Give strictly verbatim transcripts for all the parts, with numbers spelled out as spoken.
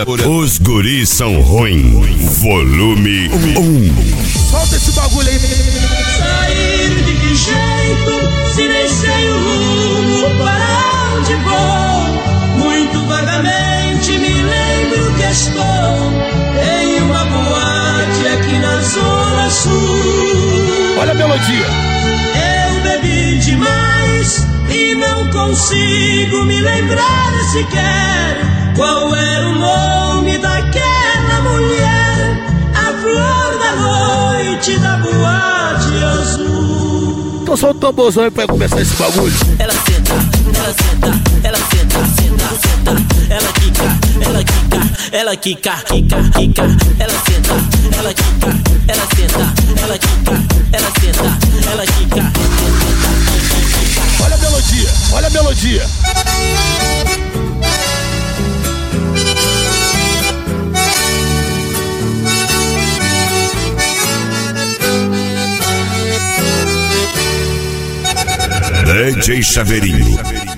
pura, pura. Os guris são ruins. Volume um. Solta esse bagulho aí. Sair de que jeito, se nem sei o rumo, para onde vou? Muito vagamente me lembro que estou em uma boate aqui na Zona Sul. Olha a melodia. Eu bebi demais e não consigo me lembrar sequer qual era o nome daquela mulher, a flor da noite da boate azul. Então solta o tamborzão aí pra começar esse bagulho. Ela senta, ela senta, ela senta, senta, senta. Ela quica, ela quica, ela quica, quica, quica. Ela senta, ela quica, ela senta, ela quica, ela senta, ela quica. Olha a melodia, olha a melodia. D J Chaveirinho.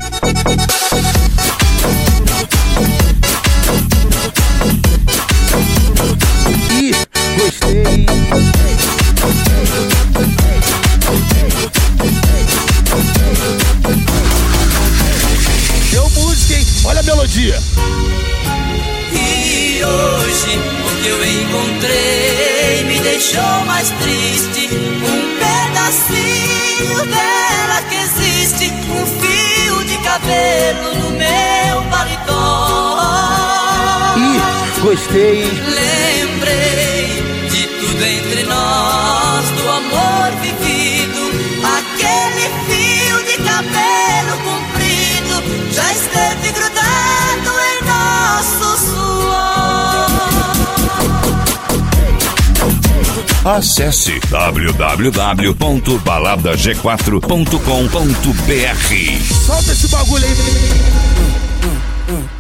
Ih, gostei. Deu música, hein? Olha a melodia. E hoje o que eu encontrei me deixou mais triste. Um pedacinho dela que existe, um fio de cabelo no meu paletó. Ih, gostei. Lembrei de tudo entre nós, do amor vivido. Aquele fio de cabelo comprido já esteve grudado em nosso suor. Acesse w w w ponto balada g quatro ponto com ponto b r. Solta esse bagulho aí.